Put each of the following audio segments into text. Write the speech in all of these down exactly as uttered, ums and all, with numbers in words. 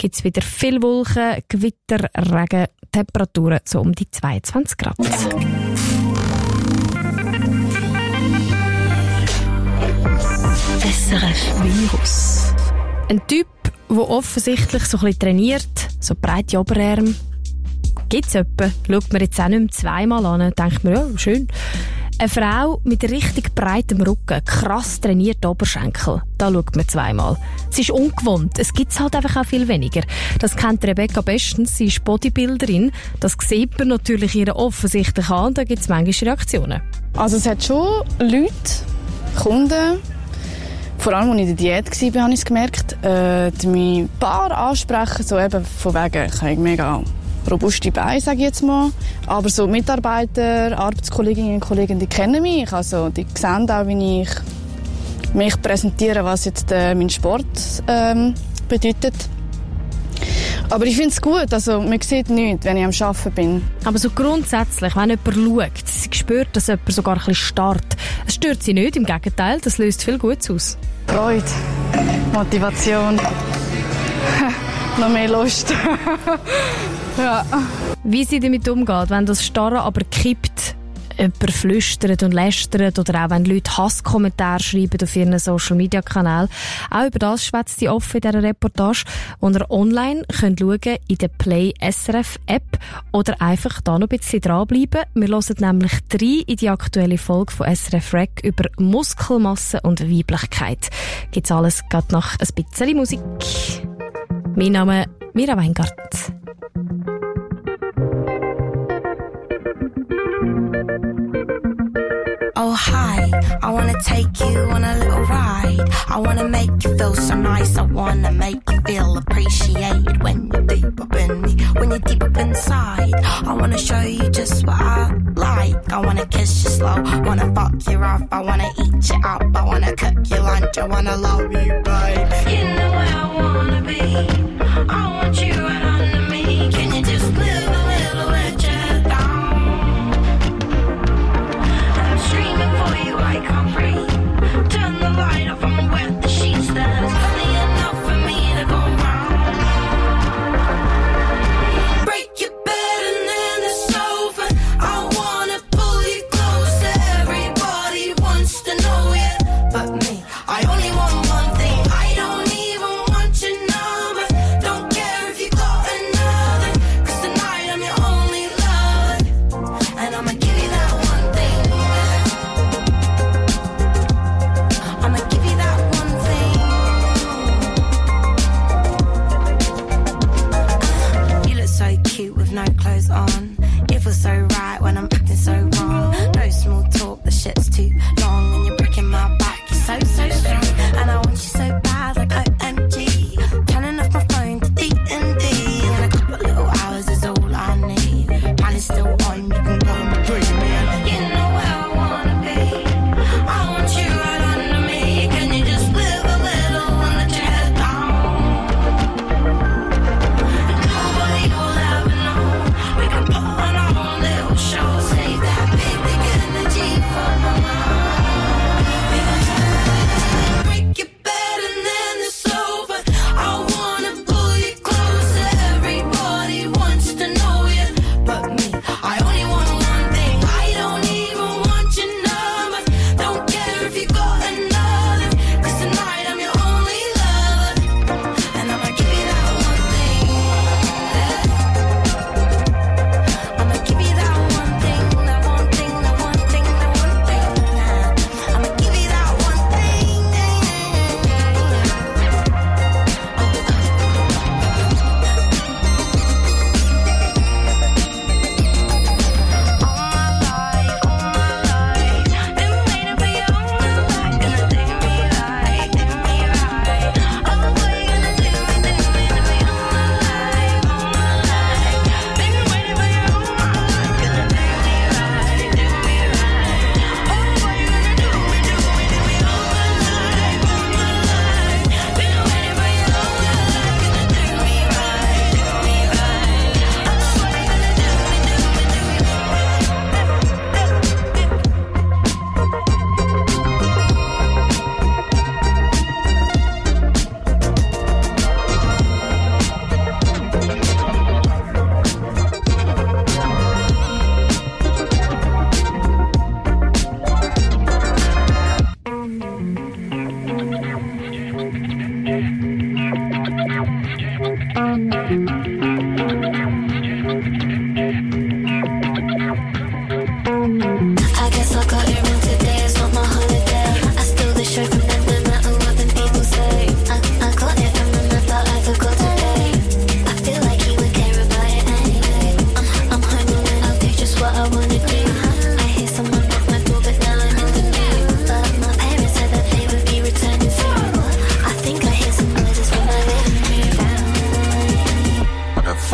gibt es wieder viel Wolken, Gewitter, Regen, Temperaturen so um die zweiundzwanzig Grad. S R F Virus. Ein Typ, der offensichtlich so ein bisschen trainiert, so breite Oberarme. Gibt es jemanden? Schaut man jetzt auch nicht mehr zweimal an, denkt man, ja, schön. Eine Frau mit richtig breitem Rücken, krass trainierte Oberschenkel, da schaut man zweimal. Es ist ungewohnt, es gibt es halt einfach auch viel weniger. Das kennt Rebecca bestens, sie ist Bodybuilderin. Das sieht man natürlich ihr offensichtlich an und da gibt es manchmal Reaktionen. Also es hat schon Leute, Kunden, vor allem als ich in der Diät war, habe ich es gemerkt, äh, die mich ein paar ansprechen, so eben von wegen, ich habe mega robuste Beine, sage ich jetzt mal. Aber so Mitarbeiter, Arbeitskolleginnen und Kollegen, die kennen mich. Also die sehen auch, wie ich mich präsentiere, was jetzt äh, mein Sport ähm, bedeutet. Aber ich finde es gut, also man sieht nichts, wenn ich am Arbeiten bin. Aber so grundsätzlich, wenn jemand schaut, sie spürt, dass jemand sogar ein bisschen starrt. Es stört sie nicht, im Gegenteil, das löst viel Gutes aus. Freude, Motivation, noch mehr Lust. Ja. Wie sie damit umgeht, wenn das Starren aber kippt, jemand flüstert und lästert oder auch wenn Leute Hasskommentare schreiben auf ihren Social-Media-Kanälen. Auch über das schwätzt sie offen in dieser Reportage, wo ihr online könnt schauen in der Play S R F App oder einfach da noch ein bisschen dranbleiben. Wir hören nämlich rein in die aktuelle Folge von S R F Rec über Muskelmasse und Weiblichkeit. Gibt's alles gerade nach ein bisschen Musik. Mein Name ist Mira Weingart. Oh hi, I wanna take you on a little ride. I wanna make you feel so nice. I wanna make you feel appreciated when you're deep up in me, when you're deep up inside. I wanna show you just what I like. I wanna kiss you slow, wanna fuck you off. I wanna eat you up, I wanna cook you lunch. I wanna love you, babe. You know where I wanna be. I want you right under me. Can you just live a little bit just down? Dreaming for you, I can't breathe. Turn the light off, I'm wet the sheets. There's plenty enough for me to go round. Break your bed and then the sofa. I wanna pull you closer. Everybody wants to know it, but me. I only want one thing. I don't even want your number. Don't care if you got another. 'Cause tonight I'm your only lover, and I'ma give you that one thing. I'ma give you that one thing. You look so cute with no clothes on. You feel so right when I'm acting so wrong. No small talk, the shit's too long. And you're breaking my back, you're so, so strong. And I want you so bad, like O M G. Turning off my phone to D and D. And a couple little hours is all I need. Plan is still on, you can go and breathe me. You know where I wanna be. I want you right under me. Can you just live a little and let your head down? And nobody will ever know. We can put on our own little shows.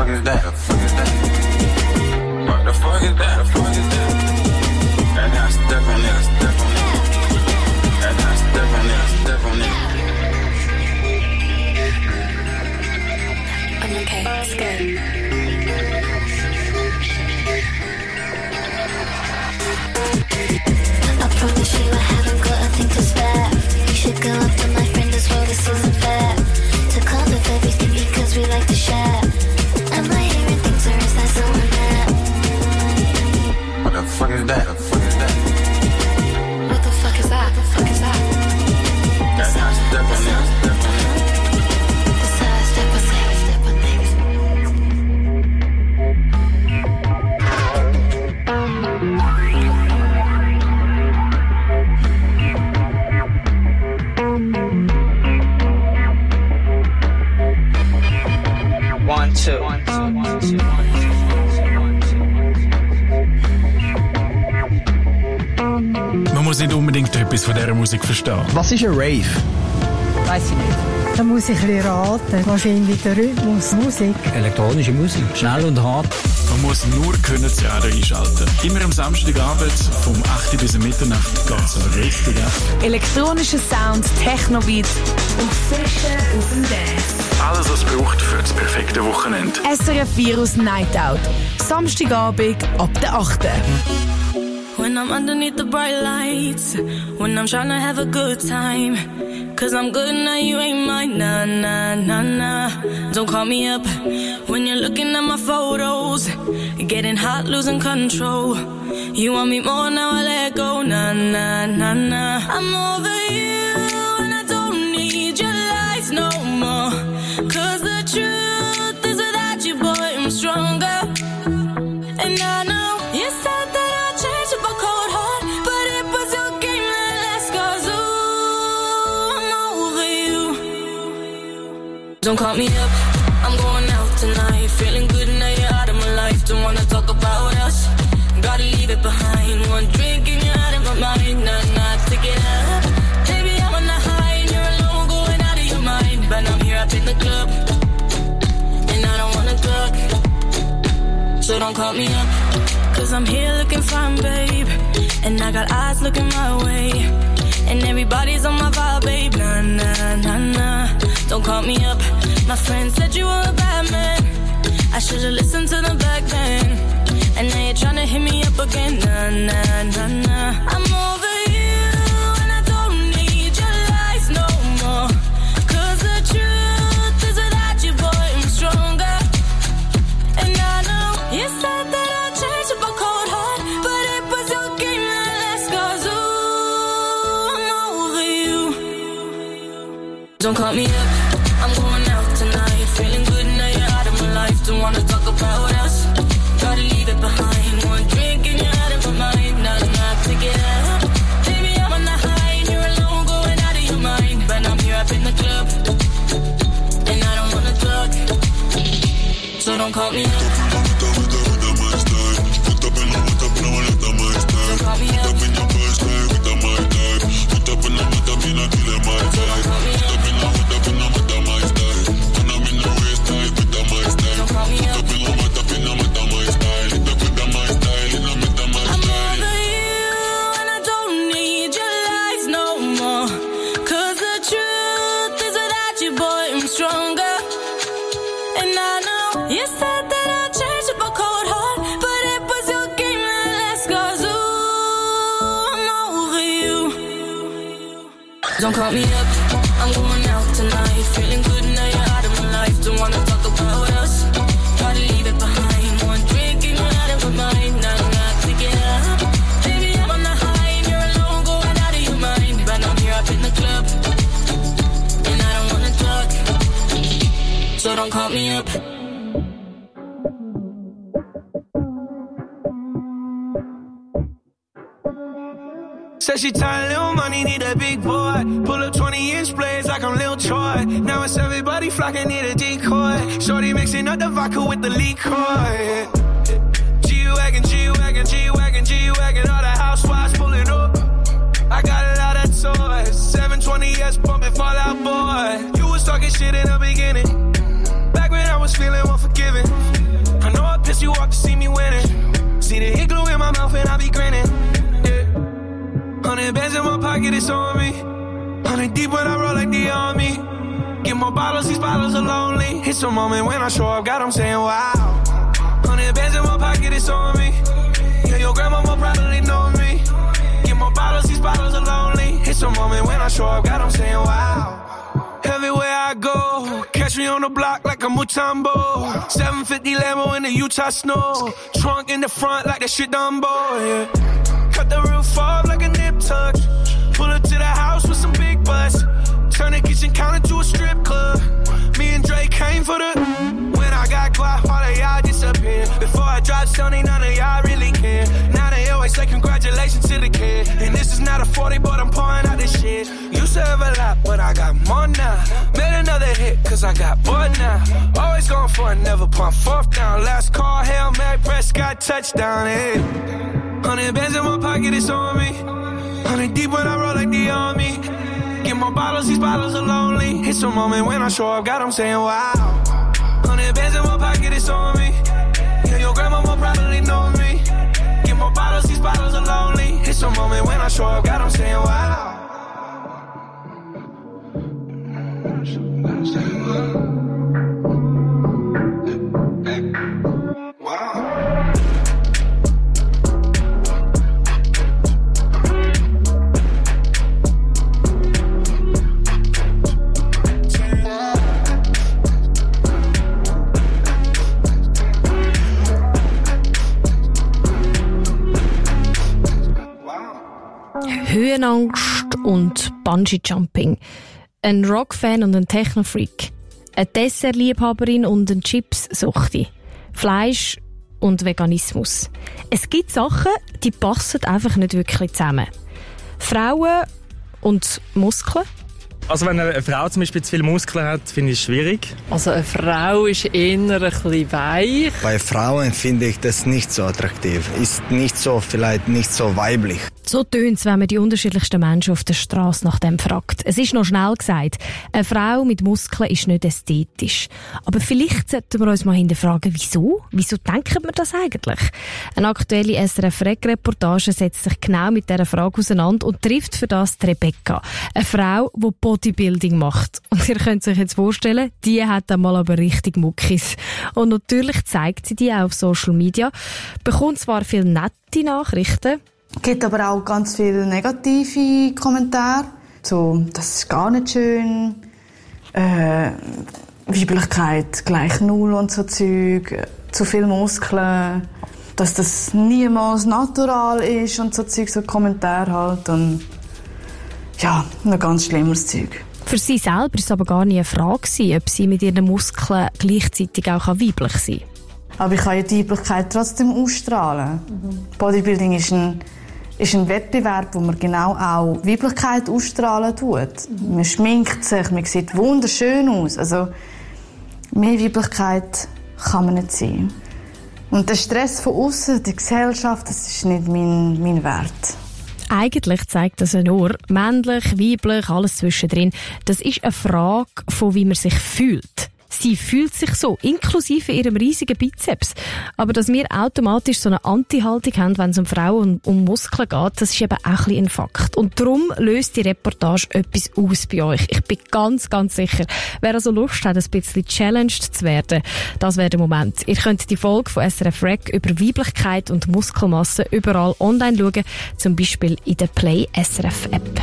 is that? The fuck is that? What the fuck is that? The fuck is that? And I step on it, I step on it. And I step on it, I step on it. I'm okay, let's go. I promise you I haven't got a thing to spare. You should go up to my friend as well, this isn't fair. To cut with everything because we like to share. Am I hearing things or is that someone there? What the fuck is that? The fuck is that? What the fuck is that? What the fuck is that? That's how I step on it, I step on it. That's how I step on things, step on things. One, two, one, two, one, two, one, two. Man muss nicht unbedingt etwas von dieser Musik verstehen. Was ist ein Rave? Weiß ich nicht. Da muss ich ein bisschen raten. Wahrscheinlich der Rhythmus, Musik. Elektronische Musik. Schnell und hart. Man muss nur können das Radio einschalten. Immer am Samstagabend vom acht bis Mitternacht geht es richtig ab. Elektronischer Sound, Techno-Beat und Frische auf dem Dance. Alles, was es braucht für das perfekte Wochenende. S R F Virus Night Out. Samstagabend ab der achten When I'm underneath the bright lights, when I'm trying to have a good time, cause I'm good now, you ain't mine, nah, nah, nah, nah. Don't call me up when you're looking at my photos, getting hot, losing control. You want me more, now I let go, nah, nah, nah, nah. I'm over you and I don't need your lies no more, cause the truth is without you, boy, I'm stronger. And I know you said that I'd change up a cold heart, but it was your game that last, cause ooh, I'm over you. Don't call me up, I'm going out tonight, feeling good now you're out of my life. Don't wanna talk about us, gotta leave it behind. One drink and you're out of my mind, nah, nah, take it up. Baby, I'm on the high and you're alone, going out of your mind. But I'm here up in the club, and I don't wanna talk, so don't call me up, cause I'm here looking fine, babe, and I got eyes looking my way, and everybody's on my vibe, babe, nah, nah, nah, nah. Don't call me up, my friend said you were a bad man, I should've listened to them back then, and now you're tryna hit me up again, nah, nah, nah, nah. I'm over you, and I don't need your lies no more, cause the truth is without you, boy, I'm stronger. And I know you said that I'd change up a cold heart, but it was your game that last, cause ooh, I'm over you. Don't call me up, I'm going out tonight, feeling good now you're out of my life. Don't wanna talk about us, gotta leave it behind. One drink and you're out of my mind, nah, nah, take it up. Baby, I'm on the high and you're alone, going out of your mind. But I'm here up in the club, and I don't wanna talk, so don't call me up. Don't call me up, I'm going out tonight, feeling good now you're out of my life. Don't wanna talk about us, gotta leave it behind. One drink and you're out of my mind, nah, nah, take it up. Baby, I'm on the high and you're alone, going out of your mind. But I'm here up in the club, and I don't wanna talk, so don't call me up. Said she tired, little money, need a big boy. Pull up twenty inch blades like I'm Lil Troy. Now it's everybody flocking, need a decoy. Shorty mixing up the vodka with the liquor. G-Wagon, G-Wagon, G-Wagon, G-Wagon. All the housewives pulling up. I got a lot of toys. seven twenty S pumping Fall Out Boy. You was talking shit in the beginning, back when I was feeling unforgiving. walk to see me winning. See the hit glue in my mouth and I be grinning. Yeah. Hundred bands in my pocket, it's on me. Hundred deep when I roll like the army. Get more bottles, these bottles are lonely. It's a moment when I show up, God, I'm saying wow. Hundred bands in my pocket, it's on me. Yeah, your grandma will probably know me. Get more bottles, these bottles are lonely. It's a moment when I show up, God, I'm saying wow. Everywhere I go, catch me on the block like a Mutombo. seven fifty Lambo in the Utah snow. Trunk in the front like that shit Dumbo, yeah. Cut the roof off like a nip tuck. Pull up to the house with some big butts. Turn the kitchen counter to a strip club. Me and Dre came for the... When I got quiet, all of y'all disappear. Before I dropped Sony, none of y'all really care. Now they always say congratulations to the kid. And this is not a forty, but I'm pouring out this shit. Used to have a lot, but I got more now. Made another hit, cause I got bored now. Always going for it, never pump fourth down. Last call, Hail Mary, Prescott, touchdown, hey. Hundred bands in my pocket, it's on me. Hundred deep when I roll like the army. Get more bottles, these bottles are lonely. It's a moment when I show up, God, I'm saying wow. Hundred bands in my pocket, it's on me. Yeah, your grandma will probably know me. Get more bottles, these bottles are lonely. It's a moment when I show up, God, I'm saying wow. Höhenangst und Bungee-Jumping. Ein Rock-Fan und ein Techno-Freak. Eine Dessert-Liebhaberin und ein Chips-Suchti. Fleisch und Veganismus. Es gibt Sachen, die passen einfach nicht wirklich zusammen. Frauen und Muskeln. Also wenn eine Frau zum Beispiel zu viele Muskeln hat, finde ich es schwierig. Also eine Frau ist eher ein bisschen weich. Bei Frauen finde ich das nicht so attraktiv. Ist nicht so, vielleicht nicht so weiblich. So tönt's, wenn man die unterschiedlichsten Menschen auf der Straße nach dem fragt. Es ist noch schnell gesagt, eine Frau mit Muskeln ist nicht ästhetisch. Aber vielleicht sollten wir uns mal hinterfragen, wieso? Wieso denken wir das eigentlich? Eine aktuelle S R F-Reportage setzt sich genau mit dieser Frage auseinander und trifft für das die Rebecca. Eine Frau, die Bodybuilding macht. Und ihr könnt euch jetzt vorstellen, die hat einmal aber richtig Muckis. Und natürlich zeigt sie die auch auf Social Media, bekommt zwar viele nette Nachrichten, es gibt aber auch ganz viele negative Kommentare. So, das ist gar nicht schön. Äh, Weiblichkeit gleich null und so Zeug. Zu viel Muskeln. Dass das niemals natural ist und so Zeug, so Kommentare halt. Und ja, ein ganz schlimmes Zeug. Für sie selber war es aber gar nie eine Frage, ob sie mit ihren Muskeln gleichzeitig auch weiblich sein kann. Aber ich kann ja die Weiblichkeit trotzdem ausstrahlen. Mhm. Bodybuilding ist ein, ist ein Wettbewerb, wo man genau auch Weiblichkeit ausstrahlen tut. Mhm. Man schminkt sich, man sieht wunderschön aus. Also mehr Weiblichkeit kann man nicht sein. Und der Stress von außen, die Gesellschaft, das ist nicht mein, mein Wert. Eigentlich zeigt das ja nur, männlich, weiblich, alles zwischendrin. Das ist eine Frage von, wie man sich fühlt. Sie fühlt sich so, inklusive ihrem riesigen Bizeps. Aber dass wir automatisch so eine Anti-Haltung haben, wenn es um Frauen und um Muskeln geht, das ist eben auch ein bisschen ein Fakt. Und darum löst die Reportage etwas aus bei euch. Ich bin ganz, ganz sicher, wer also Lust hat, ein bisschen challenged zu werden, das wäre der Moment. Ihr könnt die Folge von S R F Rec über Weiblichkeit und Muskelmasse überall online schauen, zum Beispiel in der Play S R F App.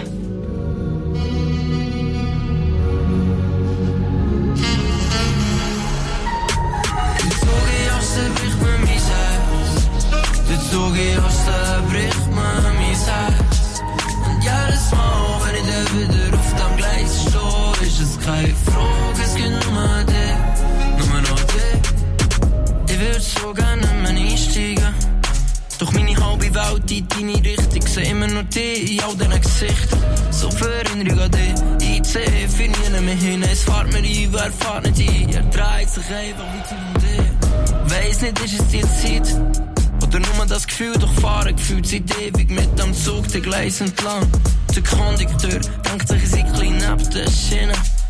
So gehosten bricht mir mein Herz. Und jedes Mal, wenn ich da wieder auf dem Gleis stehe, ist es keine Frage, es gibt nur dich, nur noch dich. Ich würde so gerne mehr einsteigen, doch meine halbe Welt in deine Richtung, sehe immer nur dich in all diesen Gesichtern. So viel Erinnerung an dich, ich sehe für nie mehr hin, es fährt mir ein, wer fährt nicht ein, er dreht sich einfach wie zu dir. Weiss nicht, ist es die Zeit, oder nur das Gefühl, doch fahren gefühlt seit ewig mit am Zug, den Gleis entlang. Der Kondukteur denkt sich ein Säckchen neben der Schiene.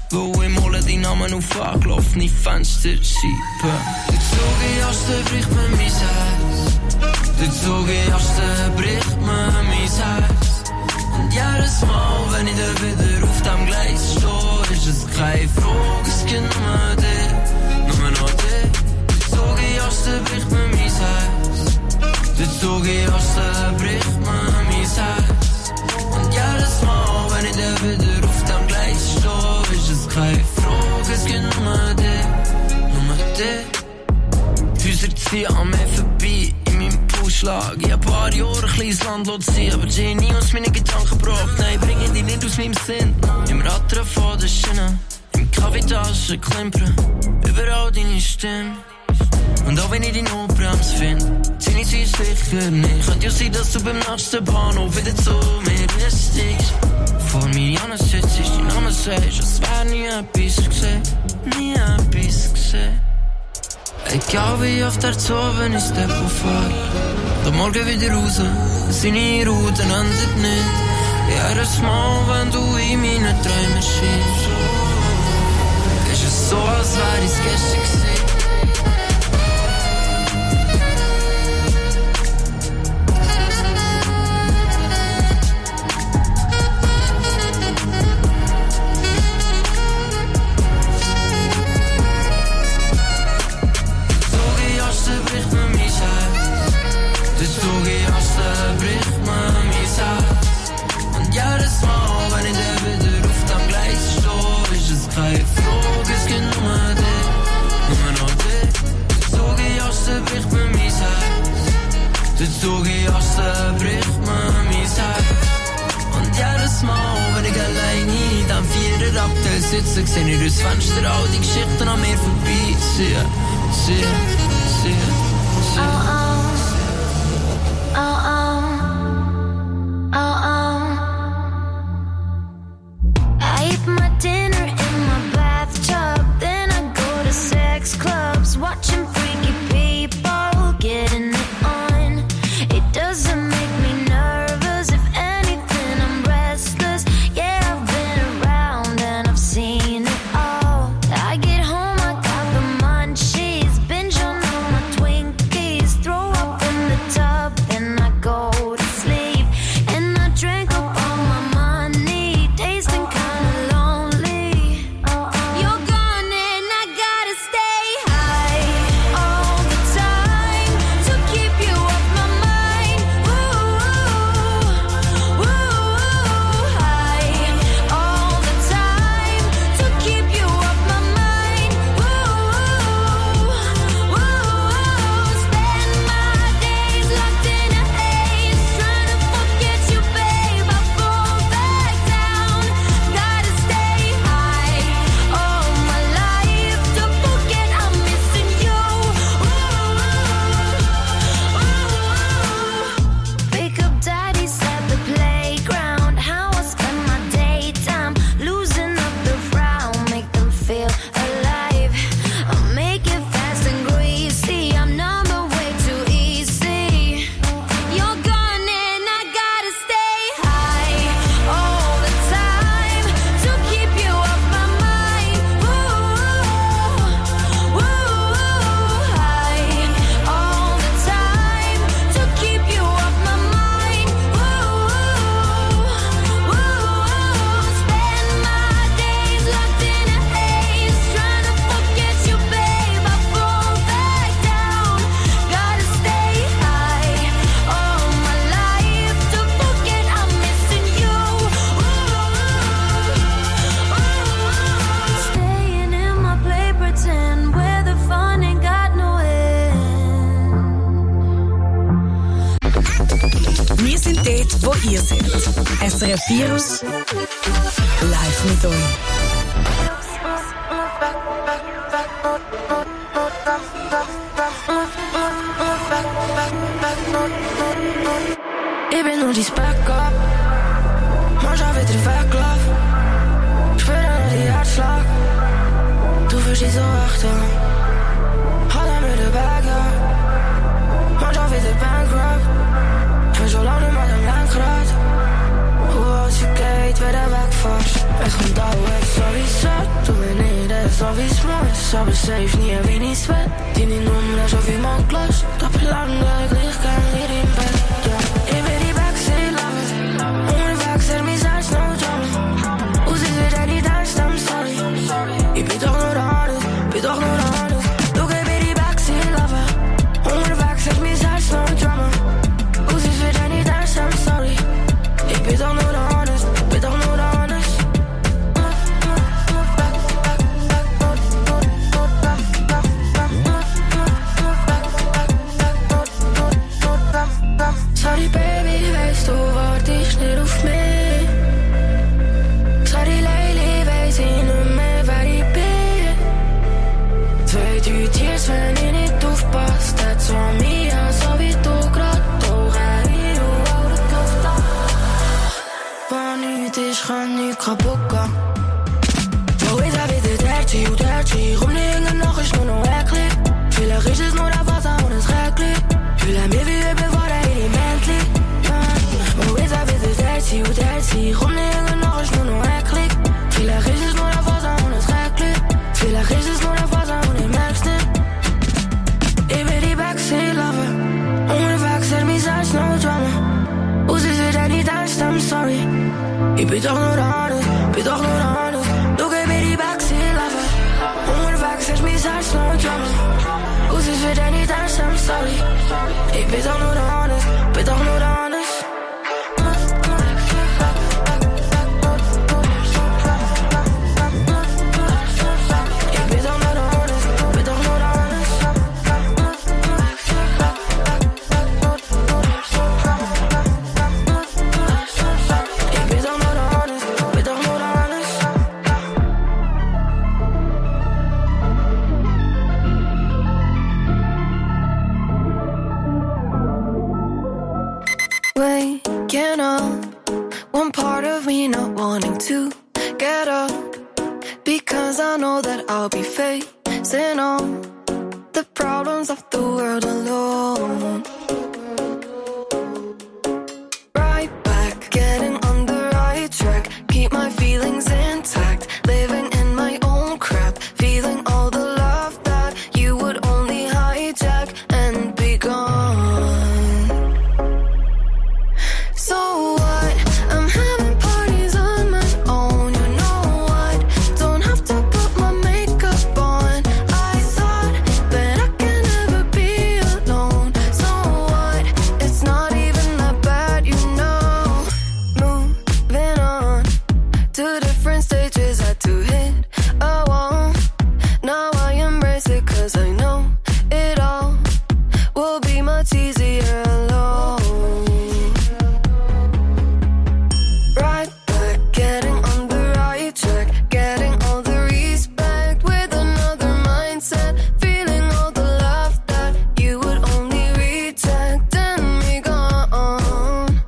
Wo im Molen die Namen auf angelaufene Fensterscheiben. Der Zugejaste bricht mir mein Herz. Der Zugejaste bricht mir mein Herz. Und jedes Mal, wenn ich da wieder auf dem Gleis stehe, ist es keine Frage, es gibt nur dich, nur noch dich. Der Zugejaste bricht mir mein Herz. Der Zugejaste bricht mir mein Herz. Und jedes Mal, wenn ich da wieder auf dem Gleis stehe, ist es keine Frage, es gibt nur dich, nur dich. Häuser ziehen an mir vorbei, in meinem Pulsschlag. Ich hab ein paar Jahre ein kleines Land ziehen, aber die nie aus meinen Gedanken gebracht. Nein, bringen die nicht aus meinem Sinn. Im Rattern von der Schiene, im Kaffeetaschen klimpern, überall deine Stimme. Und auch wenn ich die Notbremse finde, zieh ich sie sicher nicht. Könnte ja sein, dass du beim nächsten Bahnhof wieder zu mir steigst. Vor mir an sitzt, dein Name sagst, als wär nie etwas gesehen, nie etwas gesehen. Egal wie oft er zu oben ist, der fahrt. Da morgen wieder raus, seine Route endet nicht. Jedes Mal, wenn du in meine Träume schiebst, ist es so, als wär ich's gestern gewesen. Sitzen, seh ich durchs Fenster all die Geschichten an mir vorbeiziehen, ziehen, ziehen, ziehen. Oh, oh, oh, oh, oh. I eat my dinner in my bathtub, then I go to sex clubs, watching freaky people getting it on. It doesn't make me nervous, if anything I'm restless. Yeah, I've been around and I've seen it all. I get home, I got the munchies, binge on all my Twinkies, throw up in the tub, then I go to sleep. And I drank up all my money, tasting kinda lonely. You're gone and I gotta stay high all the time to keep you off my mind. Ooh, ooh, high all the time to keep you off my mind. Ooh, ooh, spend my days locked in a haze, trying to forget you, babe. I fall back down, gotta stay high all my life to forget I'm missing you. Pick up daddies at the playground, how I spend my daytime, losing up the frown, make them feel alive. I'll make it fast and greasy, I'm number way too easy. You're gone and I gotta stay high all the time to keep you off my mind. Ooh, ooh, high all the time to keep you off my mind. Ooh, ooh, spend my days locked in a haze, trying to forget you, babe. I fall back down, gotta stay high all my life to forget I'm missing you. Staying in my play pretend, where the fun ain't got no end. Wir sind dort, wo ihr seid. S R F Virus live mit euch. Ich bin nur dein Backup, manchmal wird ich weggelaufen. Spür nur die Herzschlag, du fühlst dich so echt an. Halt mir den Berg, ja. Manchmal wird ich bankrupt, ich bin schon lange nicht mehr am Lenkrad. Hoe als je kijkt, weer daar wegvast. Het komt dauwen, sowieso alles, aber safe nie ein wenig Sweat. Deine Nummer schon viel mal gelöscht, aber lange gleich kein Lied im Bett. Ja, ich will die Backseat lover, unterwegs er mein Herz no Drama. Und sie wird auch nicht ernst, I'm sorry. Ich bin doch nur alles, bin doch nur alles. Du gib mir die Backseat lover, unterwegs er mein Herz no Drama. Und sie wird auch nicht ernst, I'm sorry. Ich bin doch nur alles, bin doch nur alles. Sorry Baby, weißt du, wartest nicht auf mich. Sorry Lady, weiss ich nicht mehr, wer ich bin. Zwei, drei Tiers, wenn ich nicht aufpasse, that's on me, ja, so wie du grad auch ein und auch die Luft an. Wenn nichts ist, kann nichts kaputt gehen. Wo ist er wieder dirty und dirty? Komm nicht hängen, noch ist nur noch eklig. Vielleicht ist es nur der Wasser und es regnet. Fühle mich wie überfahren in die Bentley. Wo ist er wieder dirty und dirty? Komm nicht hängen, noch ist nur noch eklig. Vielleicht ist es nur der Wasser und es regnet. Vielleicht ist es nur der Wasser und ich merk's nicht. Ich will die Backseat lover, unterwegs er mein Herz no Drama. Und sie wird auch nicht ernst, I'm sorry. Ich bin doch nur alles, bin doch nur alles. Du gib mir die Backseat lover, unterwegs er mein Herz no Drama. Und sie wird auch nicht ernst, I'm sorry. Ich bin doch nur alles, bin doch nur alles. Waking up, one part of me not wanting to get up, because I know that I'll be facing all the problems of the world alone. Right back, getting on the right track, keep my feelings intact, living in my own crap, feeling all the love that you would only hijack and be gone. So what? I'm having parties on my own, you know what? Don't have to put my makeup on. I thought that I can never be alone. So what? It's not even that bad, you know. Moving on to different stages, had to hit a wall. Now I embrace it cause I know it all will be much easier alone. Right back, getting on the right track, getting all the respect with another mindset, feeling all the love that you would only reject and be gone.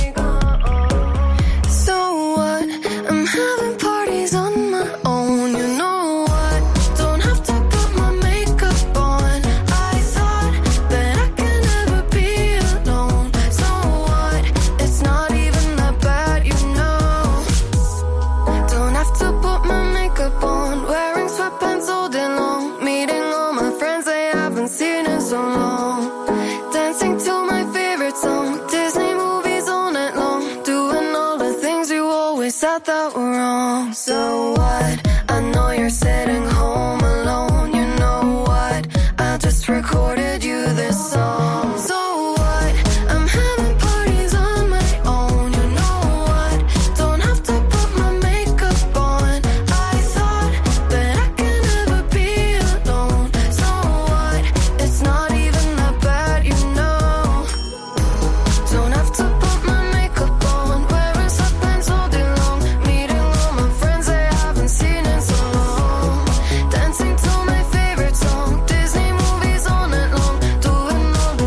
So what? I'm having parties on my own, you know what? Don't have to put my makeup on. I thought that I can never be alone. So what? It's not even that bad, you know. Don't have to put my makeup on, wearing sweatpants all day long, meeting all my friends I haven't seen in so long, dancing to my favorite song, Disney movies all night long, doing all the things you always said that were wrong. So what? I know you're sitting home alone, you know what? I just recorded you this song. So what? I'm having parties on my own, you know what? Don't have to put my makeup on. I thought that I can never be alone. So what? It's not even that bad, you know. Don't have to put my makeup on, wearing sweatpants all day long, meeting all my friends I haven't seen in so long, dancing to my favorite song, Disney movies all night long, doing all the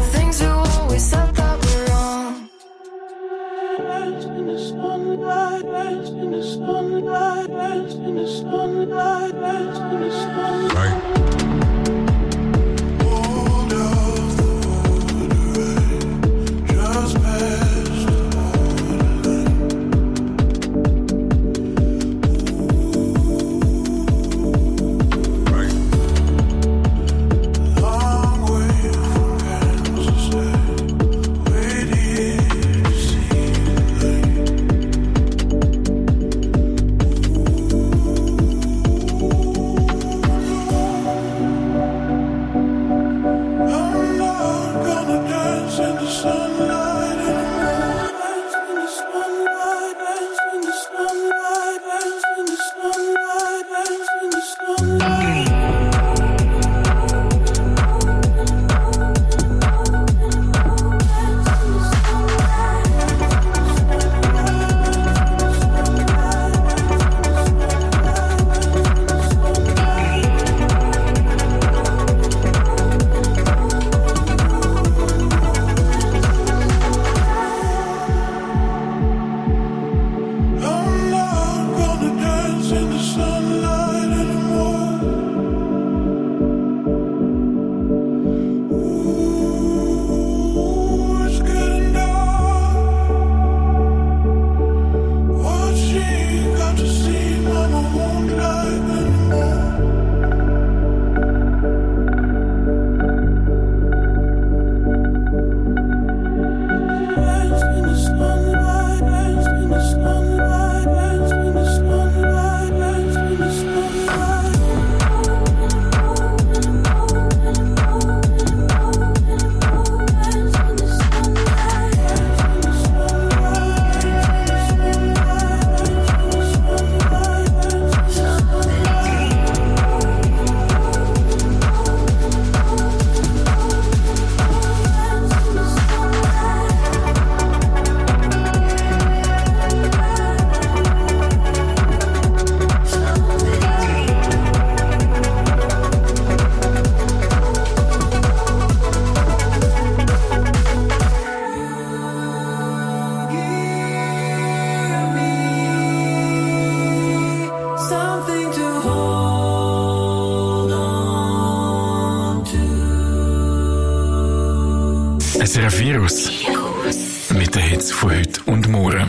S R F Virus. Mit den Hits von heute und morgen.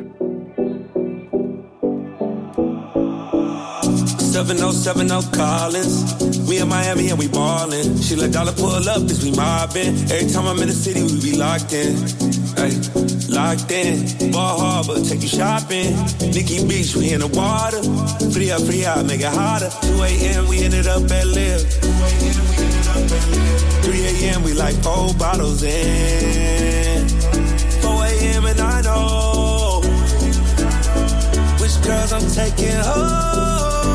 seven oh seven oh Collins. We in Miami and we ballin'. She let dollar pull up cause we mobbin'. Every time I'm in the city we be locked in. Ay, locked in. Ball Harbor, take you shopping. Nikki Beach, we in the water. Free up, free out, make it hotter. two a.m. we ended up at Liv. three a.m. we like four bottles in. four a.m. and I know which girls I'm taking home.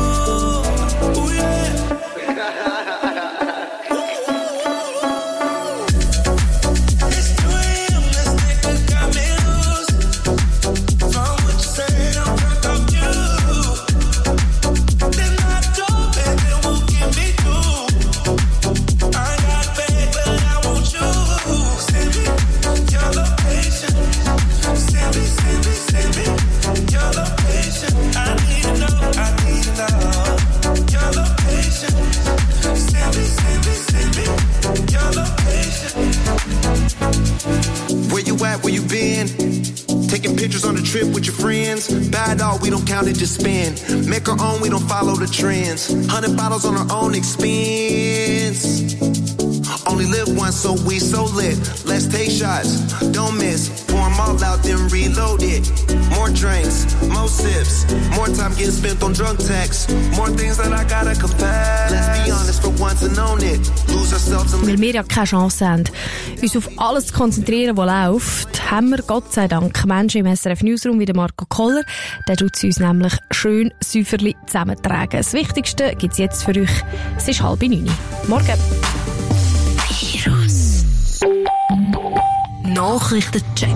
Trip with your friends, bad all, we don't count it, just spend. Make our own, we don't follow the trends. Hundred bottles on our own expense. Only live once, so we so lit. Let's take shots, don't miss. Pour them all out, then reload it. More drinks, more sips. More time getting spent on drunk texts. More things that I gotta confess. Let's be honest for once and own it. Lose ourselves and Weil wir ja keine Chance haben, uns auf alles zu konzentrieren, was läuft, haben wir Gott sei Dank Menschen im S R F Newsroom wie der Marco Koller. Der tut uns nämlich schön Säuferli zusammentragen. Das Wichtigste gibt es jetzt für euch. Es ist halb neun. Morgen. Virus. Nachrichtencheck.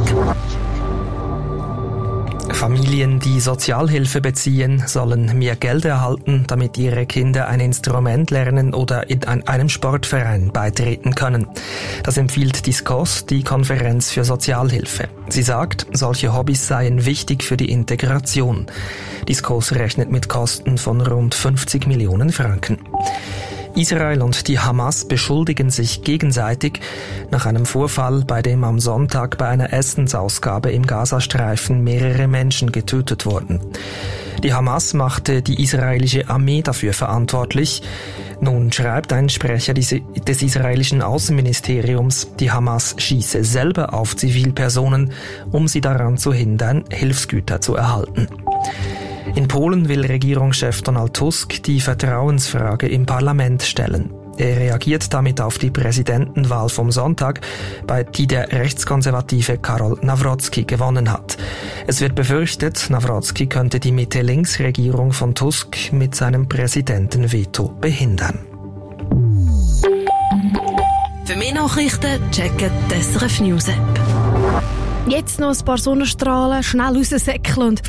Familien, die Sozialhilfe beziehen, sollen mehr Geld erhalten, damit ihre Kinder ein Instrument lernen oder in einem Sportverein beitreten können. Das empfiehlt die S K O S, die Konferenz für Sozialhilfe. Sie sagt, solche Hobbys seien wichtig für die Integration. Die S K O S rechnet mit Kosten von rund fünfzig Millionen Franken. Israel und die Hamas beschuldigen sich gegenseitig nach einem Vorfall, bei dem am Sonntag bei einer Essensausgabe im Gazastreifen mehrere Menschen getötet wurden. Die Hamas machte die israelische Armee dafür verantwortlich. Nun schreibt ein Sprecher des israelischen Außenministeriums, die Hamas schieße selber auf Zivilpersonen, um sie daran zu hindern, Hilfsgüter zu erhalten. In Polen will Regierungschef Donald Tusk die Vertrauensfrage im Parlament stellen. Er reagiert damit auf die Präsidentenwahl vom Sonntag, bei die der rechtskonservative Karol Nawrocki gewonnen hat. Es wird befürchtet, Nawrocki könnte die Mitte-Links-Regierung von Tusk mit seinem Präsidentenveto behindern. Für mehr Nachrichten checken die S R F News App. Jetzt noch ein paar Sonnenstrahlen, schnell raussäckeln und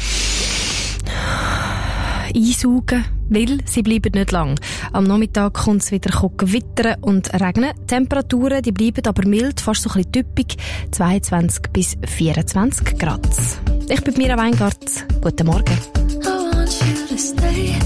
einsaugen, weil sie bleiben nicht lang. Am Nachmittag kommt es wieder gewittern und regnen. Die Temperaturen die bleiben aber mild, fast so ein bisschen typisch, zweiundzwanzig bis vierundzwanzig Grad. Ich bin Mira Weingart. Guten Morgen. I want you to stay.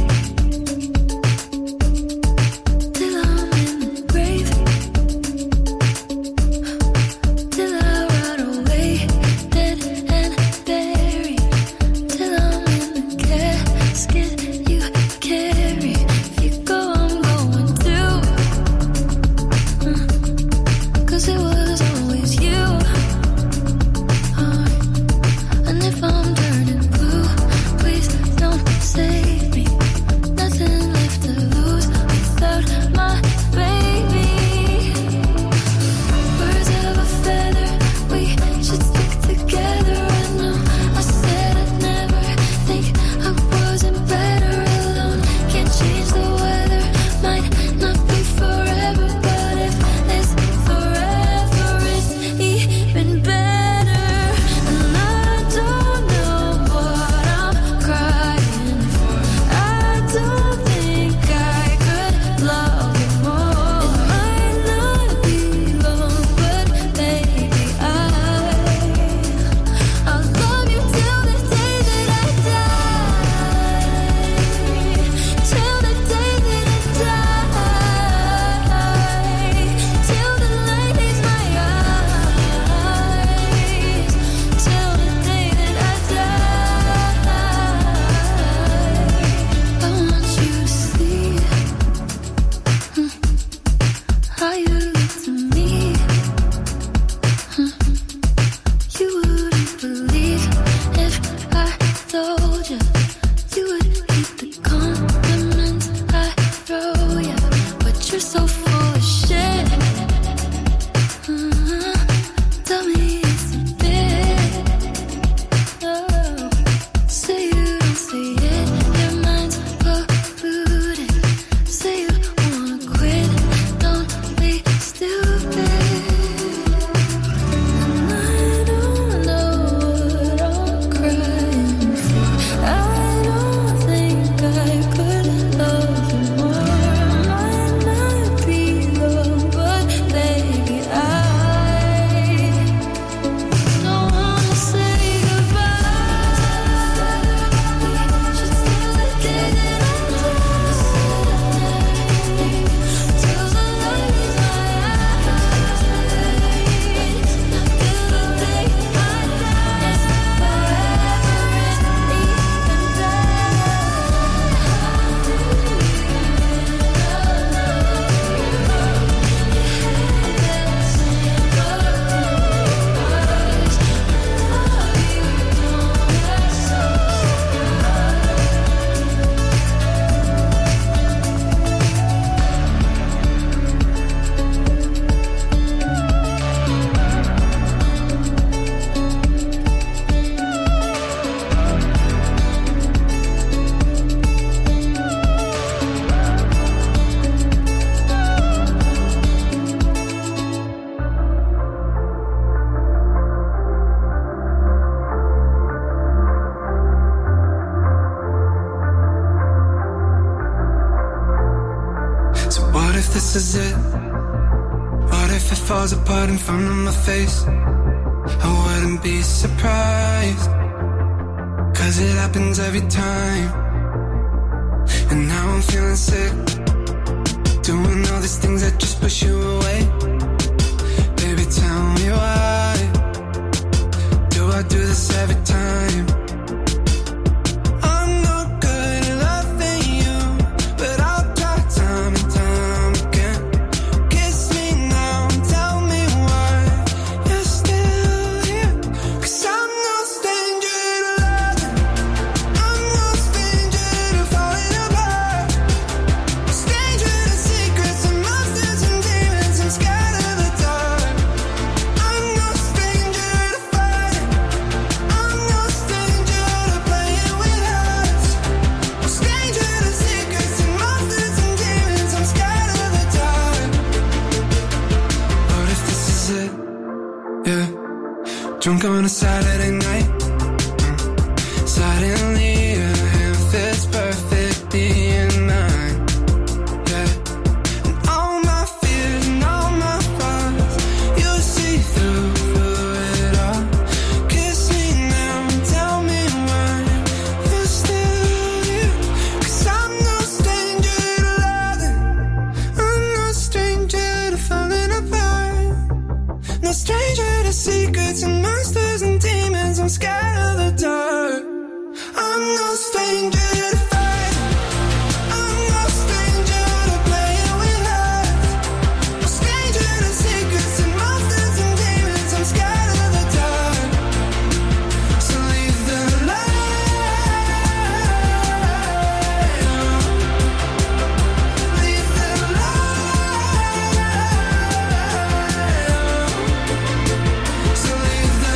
And if I'm turning blue, please don't save me. is it? What if it falls apart in front of my face? I wouldn't be surprised, cause it happens every time. And now I'm feeling sick, doing all these things that just push you away. Baby, tell me why do I do this every time? I'm not good at loving you, but I'll try time and time again. Kiss me now and tell me why you're still here. Cause I'm no stranger to loving, I'm no stranger to falling apart. Stranger to secrets and monsters and demons, I'm scared of the dark. I'm no stranger to fighting, I'm no stranger to playing with hearts. Stranger to secrets and monsters and demons, I'm scared of the dark. What if this is it? Yeah. Drunk on a Saturday night, suddenly your hand fits perfectly in mine. Yeah. And all my fears and all my flaws, you see through, through it all. Kiss me now and tell me why you're still here. Cause I'm no stranger to loving, I'm no stranger to falling apart. No stranger to secrets and monsters and demons, I'm scared of the dark. I'm no stranger to fighting, I'm no stranger to playing with hearts. No stranger to secrets and monsters and demons, I'm scared of the dark. So leave the light on, leave the light on. So leave the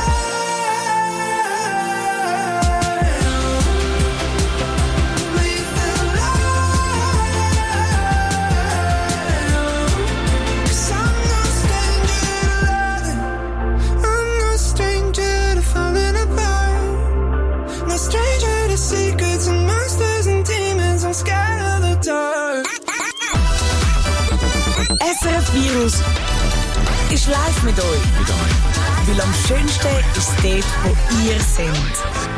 leave the light. Cause I'm no stranger to loving, I'm no stranger to falling apart. No stranger to secrets and monsters and demons, I'm scared of the dark. S R F Virus ist live mit euch. Weil am schönsten ist dort, wo ihr seid.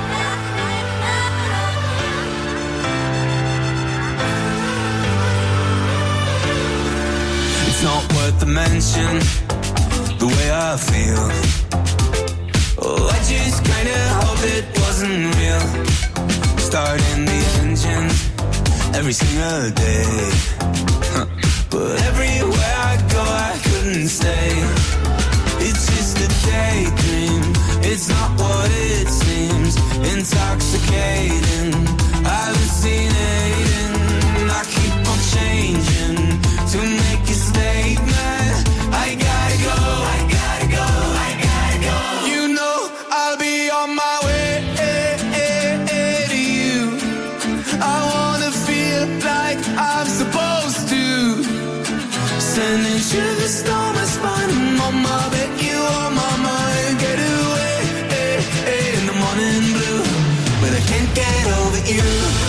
It's not worth the mention, the way I feel. Oh, I just kinda hope it wasn't real. Starting the engine every single day. Huh. But everywhere I go, I couldn't stay. It's just a daydream, it's not what it seems. Intoxicating, hallucinating. I keep on changing to make a statement. I gotta go, I gotta go, I gotta go. You know I'll be on my way to you. I wanna feel like I'm supposed to. Sending shivers down my spine. I'm on my bed, you on my mind. Get away in the morning blue, but I can't get over you.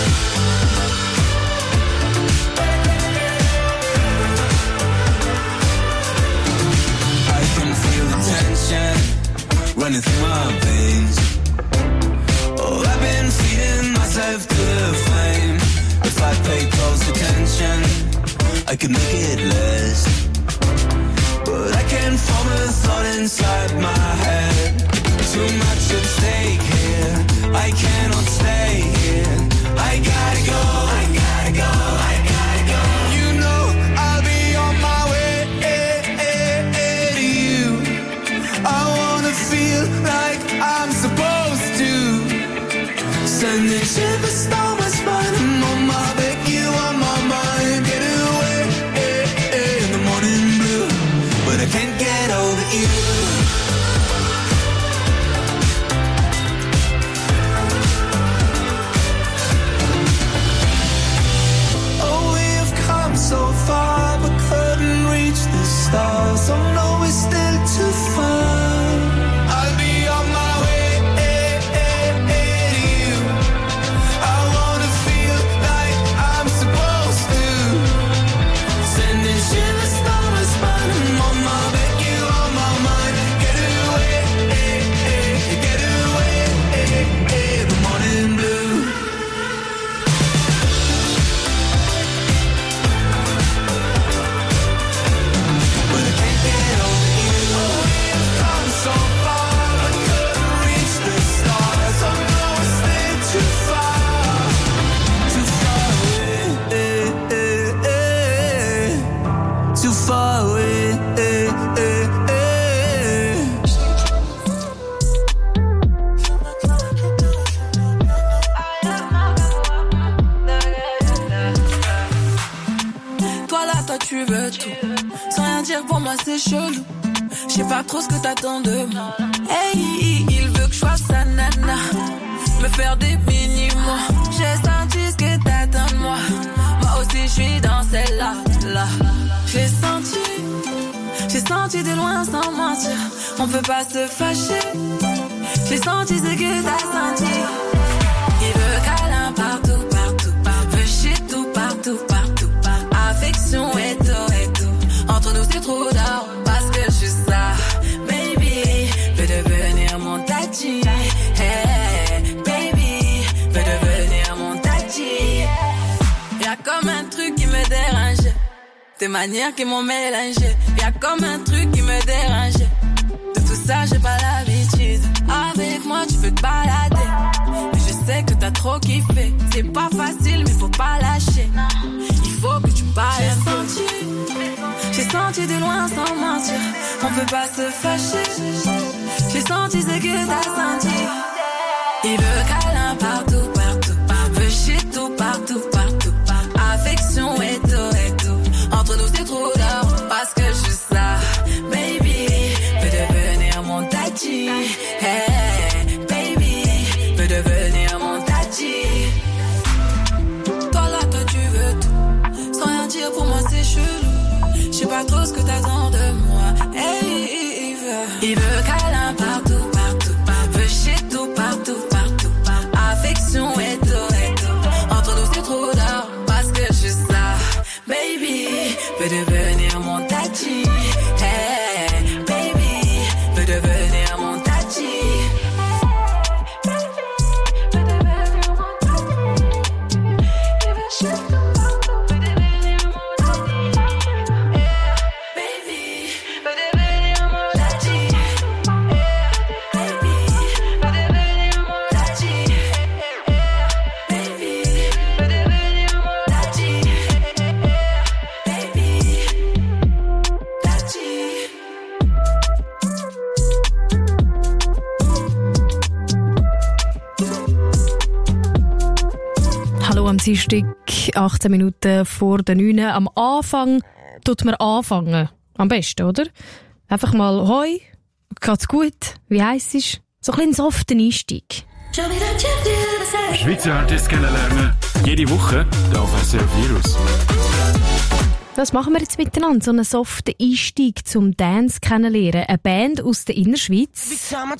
I can feel the tension running through my veins. Oh, I've been feeding myself to the flame. If I pay close attention, I could make it last. But I can't form a thought inside my head. Too much at stake here, I cannot stay here. I gotta go, I gotta go, I gotta go. You know I'll be on my way to you. I wanna feel like I'm supposed to. Sending shivers down my spine. I'm on my bed, you on my mind. Get away in the morning blue, but I can't get over you. Oh, we have come so far, but couldn't reach the stars. Oh no, we're still too far. I'll be on my way to you. I wanna feel like I'm supposed to. Sending eh, eh, eh, eh. Toi là, toi tu veux tout. Sans rien dire pour moi c'est chelou. Je sais pas trop ce que t'attends de moi. Hey, il veut que je fasse sa nana, me faire des mini-mois. J'ai senti ce que t'attends de moi. Moi aussi je suis dans celle-là, là. J'ai senti, j'ai senti de loin sans mentir. On peut pas se fâcher. J'ai senti ce que t'as senti. Il veut câlin partout, partout, partout. Veut shit tout, partout, partout, partout. Affection et tout, et tout. Entre nous c'est trop d'or, parce que je suis ça. Baby, veux devenir mon tati. Hey, baby, veux devenir mon tati. Y'a comme un truc qui me dérange. Tes manières qui m'ont mélangé. Y'a comme un truc qui me dérange. De tout ça j'ai pas l'habitude. Avec moi tu peux te balader. Mais je sais que t'as trop kiffé. C'est pas facile mais faut pas lâcher. Il faut que tu parles. J'ai senti, j'ai senti de loin sans mentir. On peut pas se fâcher. J'ai senti ce que t'as senti. Il veut câlin partout, partout, partout. Veut shit tout, partout, partout, partout. Affection et tout, et tout. Entre nous c'est trop d'or, parce que je suis ça. Baby, veux devenir mon tati. Hey, baby, veux devenir mon tati. Toi là, toi tu veux tout. Sans rien dire pour moi c'est chelou. Je sais pas trop ce que t'attends de moi. Hey, il veut, il veut câlin partout, partout, partout. Veut shit tout, partout, partout, partout. Affection et tout, et tout. Entre nous c'est trop d'or, parce que je suis ça. Baby, veux devenir mon tati. Hey, baby, veux devenir mon tati. Veux devenir mon tati. Il veut shit tout partout, veux devenir mon tati. Baby, veux devenir mon tati. Baby, veux devenir mon tati. Baby, veux devenir mon tati. Hallo am Dienstag, achtzehn Minuten vor der neun. Am Anfang tut man anfangen. Am besten, oder? Einfach mal «Hoi, geht's gut? Wie heisst es?» So ein bisschen softer Einstieg. Schweizer Artists kennenlernen. Jede Woche auf S R F Virus. Was machen wir jetzt miteinander? So einen soften Einstieg zum Dance kennenlernen. Eine Band aus der Innerschweiz.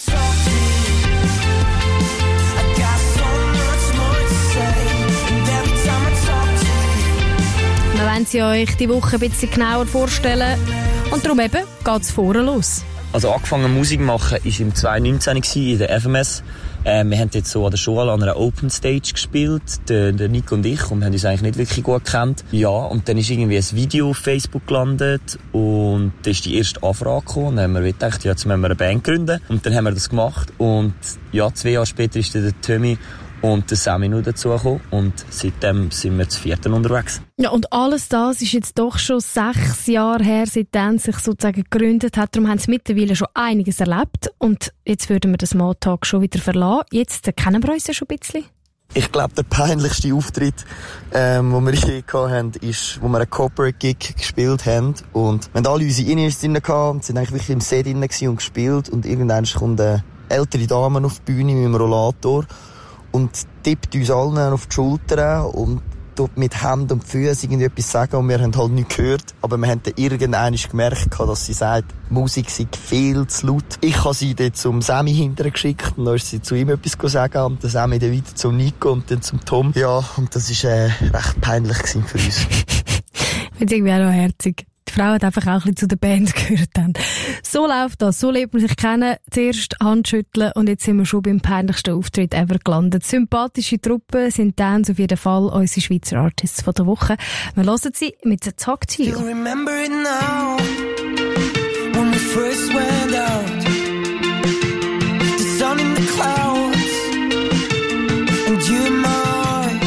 Wir wollen sie euch die Woche ein bisschen genauer vorstellen. Und darum eben geht es vorne los. Also angefangen Musik machen war im zwanzig neunzehn in der F M S. Äh, wir haben jetzt so an der Schule an einer Open Stage gespielt, der, der Nico und ich, und wir haben uns eigentlich nicht wirklich gut gekannt. Ja, und dann ist irgendwie ein Video auf Facebook gelandet und da ist die erste Anfrage gekommen. Dann haben wir gedacht, ja, jetzt müssen wir eine Band gründen. Und dann haben wir das gemacht und ja, zwei Jahre später ist dann der Tommy und der Sammy noch dazugekommen und seitdem sind wir zu vierten unterwegs. Ja, und alles das ist jetzt doch schon sechs Jahre her, seitdem sich sozusagen gegründet hat. Darum haben sie mittlerweile schon einiges erlebt und jetzt würden wir den Smalltalk schon wieder verlassen. Jetzt kennen wir uns ja schon ein bisschen. Ich glaube, der peinlichste Auftritt, ähm, den wir je hatten, ist, wo wir einen Corporate-Gig gespielt haben. Und wir hatten alle unsere In-Ears drin gehabt und sind eigentlich wirklich im Set drin und gespielt. Und irgendwann kommt eine ältere Dame auf die Bühne mit dem Rollator und tippt uns allen auf die Schulter und tut mit Händen und Füßen irgendetwas sagen und wir haben halt nichts gehört. Aber wir haben dann irgendwann gemerkt, dass sie sagt, die Musik sei viel zu laut. Ich habe sie dann zum Sammy hinterher geschickt und dann ist sie zu ihm etwas sagen und der Sammy dann wieder zum Nico und dann zum Tom. Ja, und das war äh, recht peinlich für uns. Ich finde es irgendwie auch noch herzig. Die Frau hat einfach auch ein bisschen zu der Band gehört. Dann. So läuft das, so lernt man sich kennen. Zuerst Handschütteln und jetzt sind wir schon beim peinlichsten Auftritt ever gelandet. Sympathische Truppen sind dann auf jeden Fall unsere Schweizer Artists von der Woche. Wir hören sie mit der Talk to You. You'll remember it now, when we first went out, the sun in the clouds, and you in my arms.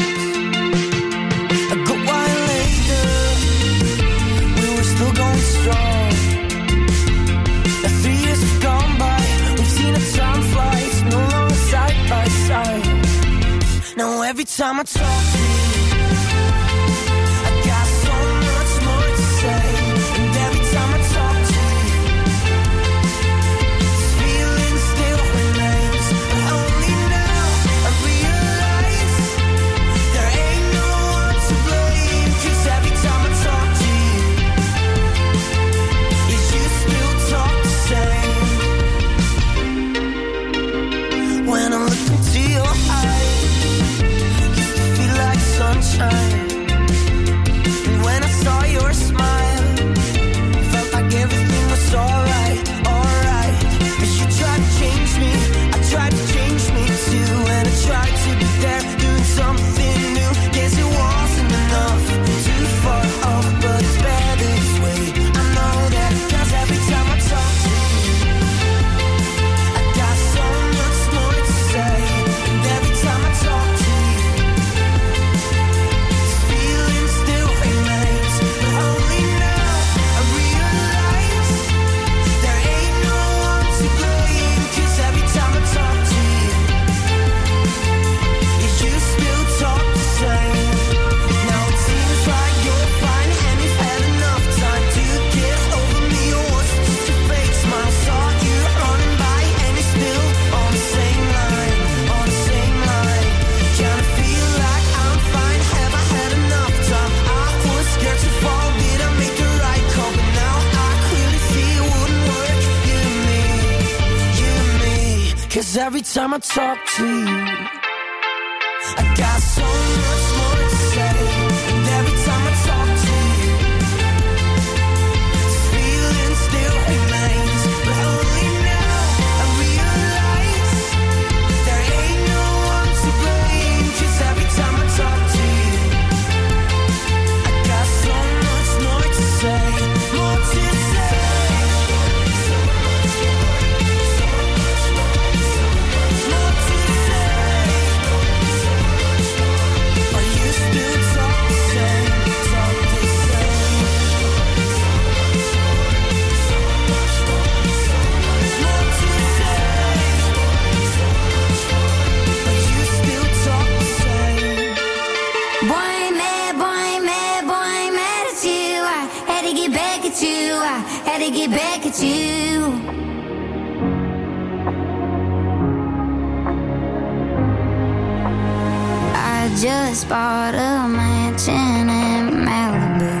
A good while later, we were still going strong. every time I talk to you, I got so much more to say. And every time I talk to you, this feeling still remains. But only now I realize there ain't no one to blame. 'Cause every time I talk to you, yes, you still talk the same. When I look into your eyes, used to feel like sunshine. And when I saw your smile, felt like everything was alright, alright. But you tried to change me, I tried to change me too. And I tried to be there, doing something new. Guess it wasn't enough, too far off, but it's better this way. I know that, 'cause every time I talk to you, I got so much more to say. And every time I talk to you, this feeling still remains. But only now I realize there ain't no one to blame. 'Cause every time I talk to you, yes, you still talk the same. Now it seems like you're fine and you've had enough time to get over me. Or was it just a fake smile? Saw you running by and you're still on the same line, on the same line. Kinda feel like I'm fine. Have I had enough time? I was scared to fall. Did I make the right call? But now I clearly see it wouldn't work. You and me, you and me. 'Cause every time I talk to you, I got so much more to say. And every time I talk to you, this feeling still remains. But only now I realize there ain't no one to blame. 'Cause every time I talk to you, I got so much more to say, more to say. More to say. Are you still talk the same, talk the same? More to say. Are you still talk the same? Boy, I'm mad, boy, I'm mad, boy, I'm mad at you. I had to get back at you. I had to get back at you. I just bought a mansion in Malibu.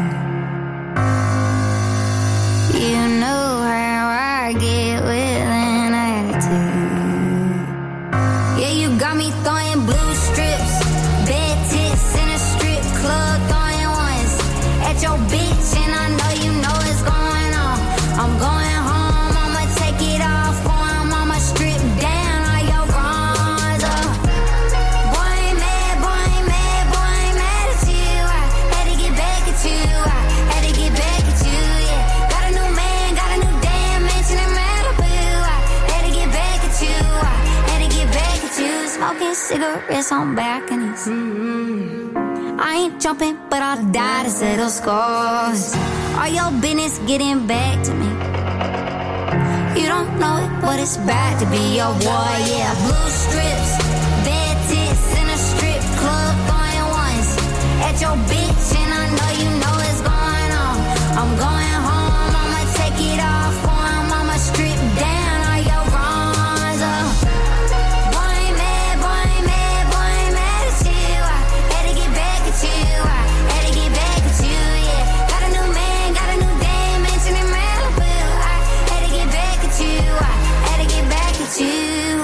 You know how I get with an attitude. Yeah, you got me throwing blue strips, bad tits in a strip club, throwing ones at your bitch, and I know you know what's going on. I'm going home, I'ma take it off for him, I'ma strip down all your bronze. Uh. Boy, I'm mad, boy, I'm mad, boy, I'm mad at you. I had to get back at you, I had to get back at you, yeah. Got a new man, got a new damn mansion in Malibu. I had to get back at you, I had to get back at you. Smoking cigarettes on balconies. I ain't jumping, but I'll die to settle scores. All your business getting back to me. You don't know it, but it's bad to be your boy, yeah. Blue strips, bad tits in a strip club, throwing ones at your bitch, and I know you know what's going on. I'm going home, I'ma take it off for him, I'ma strip down all your bronze. Uh. Boy, I'm mad, boy, I'm mad, boy, I'm mad at you. I had to get back at you, I had to get back at you, yeah. Got a new man, got a new damn mansion in Malibu. I had to get back at you, I had to get back at you.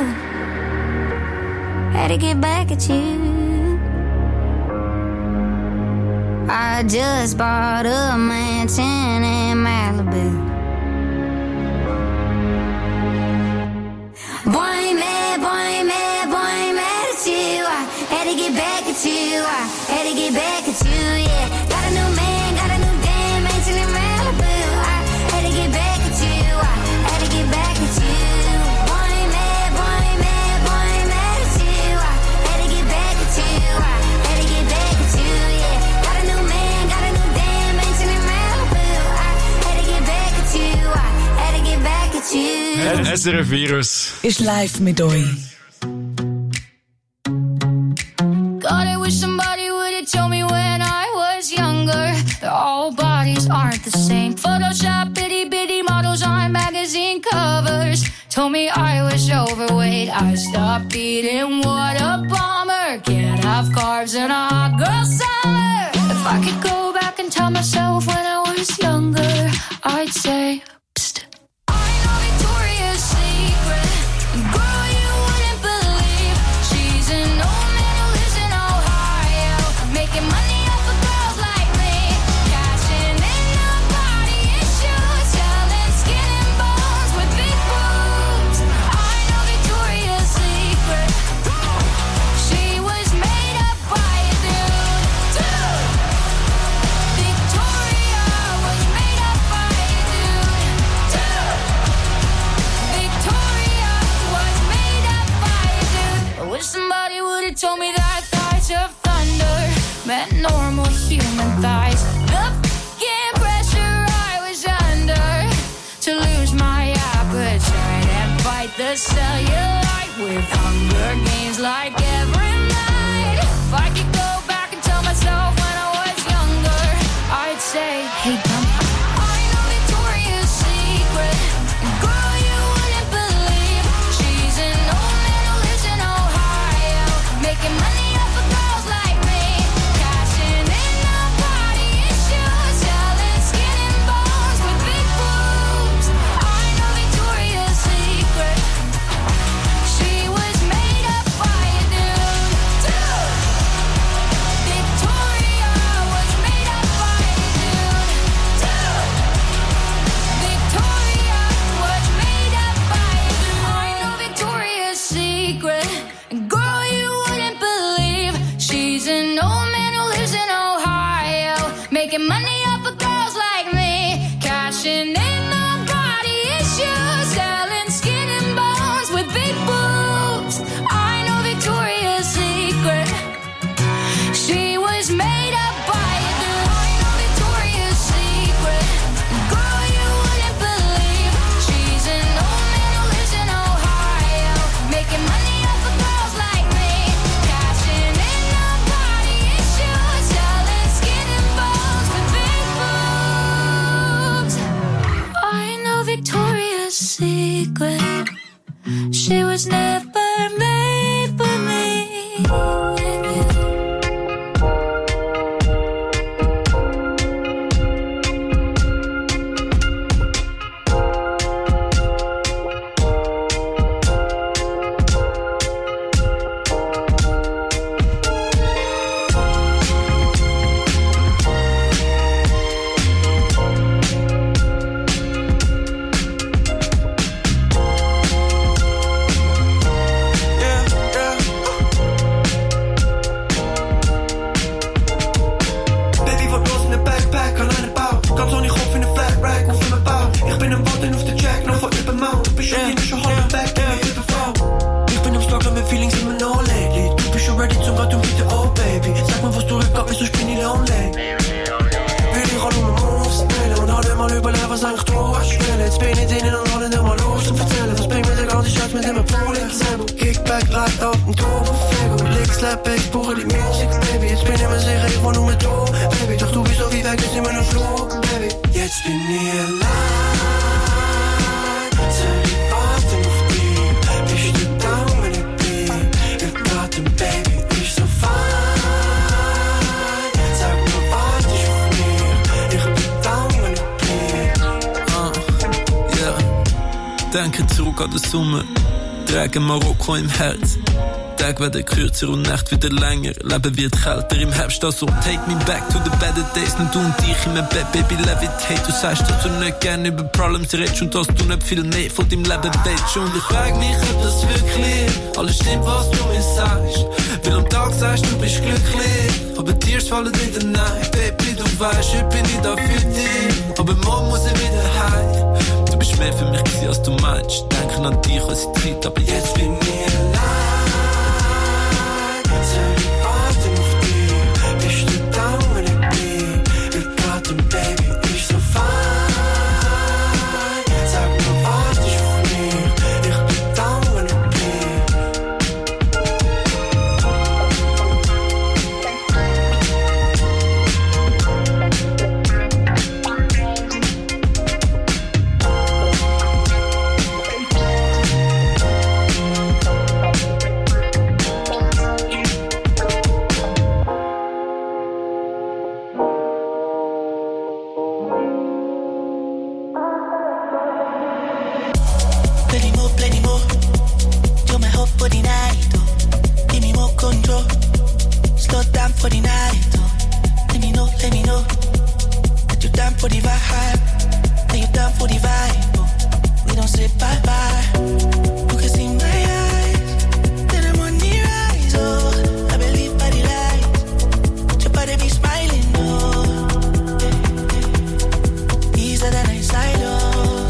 Had to get back at you. I just bought a mansion in Malibu. Boy, I'm mad, boy, I'm mad, boy, I'm mad at you. I had to get back at you, I had to get back at you, yeah. Got a new man, got a new damn mansion in Malibu. I had to get back at you, I had to get back at you. Boy, I'm mad, boy, I'm mad, boy, I'm mad at you. I had to get back at you, I had to get back at you, yeah. Got a new man, got a new damn mansion in Malibu. I had to get back at you, I had to get back at you. S R F Virus ist live mit euch. insane. Photoshop itty bitty models on magazine covers. Told me I was overweight. I stopped eating. What a bummer. Can't have carbs in a hot girl summer. If I could go back and tell myself when I was younger, I'd say, psst. I know Victoria's Secret. Girl, you wouldn't believe. She's an old man who lives in Ohio, making money off of girls like me, cashing in on body issues, selling skin and bones with big boobs. I know Victoria's Secret. She was made up by a dude. Dude. Victoria was made up by a dude. Dude. Victoria was made up by a dude. I wish somebody would have told me that thighs of thunder meant normal human thighs. The f***ing pressure I was under to lose my appetite and fight the cellulite with Hunger Games like every night. If I could go back and tell myself when I was younger, I'd say, hey, dummy. I know Victoria's Secret. Girl, you wouldn't believe. She's an old man who lives in Ohio, making money off of girls like me, cashing in on body issues, selling skin and bones with big boobs. I know Victoria's Secret. She was made up by a dude. Dude. Victoria was made up by a dude. Dude. Victoria was made up by a dude. I know Victoria's Secret. And girl, you wouldn't believe. She's an old man who lives in Ohio, making money off of girls like me, cashing in on body issues, selling skin and bones with big boobs. I know Victoria's Secret. She was made up by a dude. I know Victoria's Secret. Girl, you wouldn't believe. She's an old man who lives in Ohio, making money off of girls like me, cashing in on body issues, selling skin and bones with big boobs. I know Victoria's Secret. She was never made for me. Yeah, yeah. Baby, wat los in de backpack, alleen een pauw. Kan zo niet golf in de flat rack, of in mijn pauw. Ik ben een wat en hoef de jack, nog wat in mijn mouw. Du bist schon hier, schon hard back, ja, ich bin Frau. Ich bin am Struggle mit Feelings in my no lately. Du bist schon ready zum Gott und wieder, oh baby. Sag mal, was du rückgab, bist du ich bin nie lonely. Will ich all um mijn moves spelen, und alle mal überlegen, was eigentlich du hast will. Jetzt bin ich denen und alle immer los und erzählen, was bringt mir der ganze Scheiß mit dem Pool in selber. Kickback, reit auf den Turbo-Fego, links, slap, ich buche die Musik, baby. Jetzt bin ich mir sicher, ich war nur mit du, baby. Doch du bist so wie weg, ist in meinem Flug, baby. Jetzt bin ich allein, soll ich warten auf dich? Bist du down, wenn ich bin? Ich warte, baby, ich so fein. Sag mir, warte ich auf mich? Ich bin down, wenn ich bin. Ah, yeah. Denke zurück an den Sommer, trage Marokko im Herz. Tage werden kürzer und Nacht wieder länger. Leben wird kälter im Herbst, also take me back to the better days. Nur du und ich in meinem Bett, baby, levitate. Du sagst, dass du nicht gerne über Problems redest und dass du nicht viel mehr von deinem Leben willst. Und ich frag mich, ob das wirklich alles stimmt, was du mir sagst. Weil am Tag sagst du, bist glücklich, aber Tears fallen wieder nein. Baby, du weißt, heute bin ich da für dich, aber morgen muss ich wieder heim. Du bist mehr für mich gewesen, als du meinst. Denken an dich, als ich Zeit, aber jetzt bin ich allein. Soll ich warten auf dich? Bist du down, wenn ich bin? Ich warte, baby, ich so fein. Sag mir, warte ich auf mich? Ich bin down, wenn ich bin. for the night, oh. Give me more control. Slow down for the night, oh. Let me know, let me know that you're down for the vibe. That you're down for the vibe, oh. We don't say bye bye. You can see my eyes, that I'm on the rise, oh. I believe by the light, your body be smiling, oh. Easier than I inside, oh.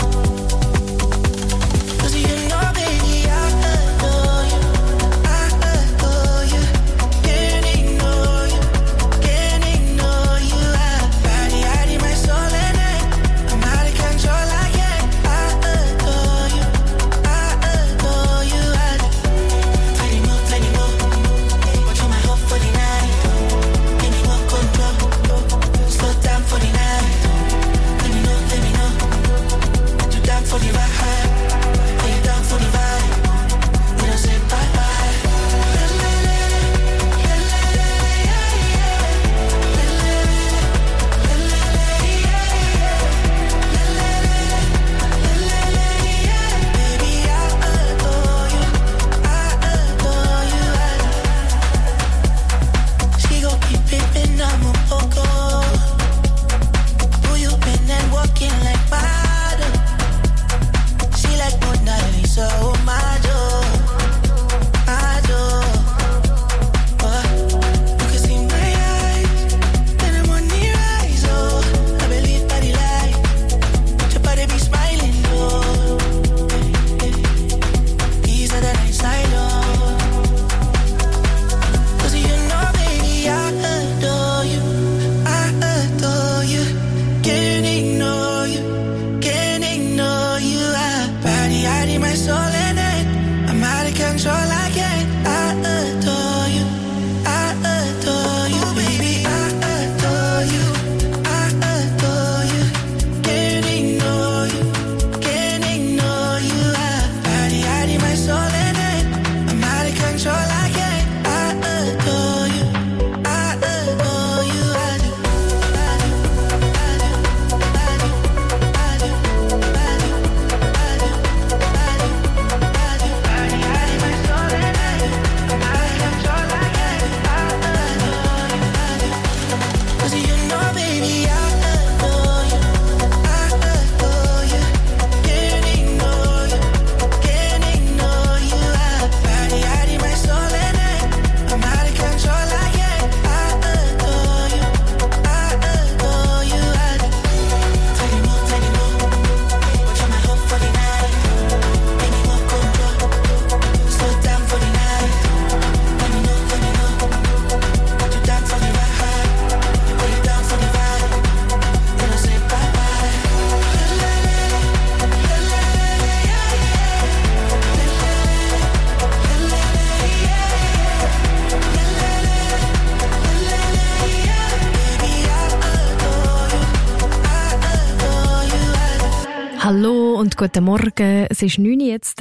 Hallo und guten Morgen, es ist neun Uhr jetzt.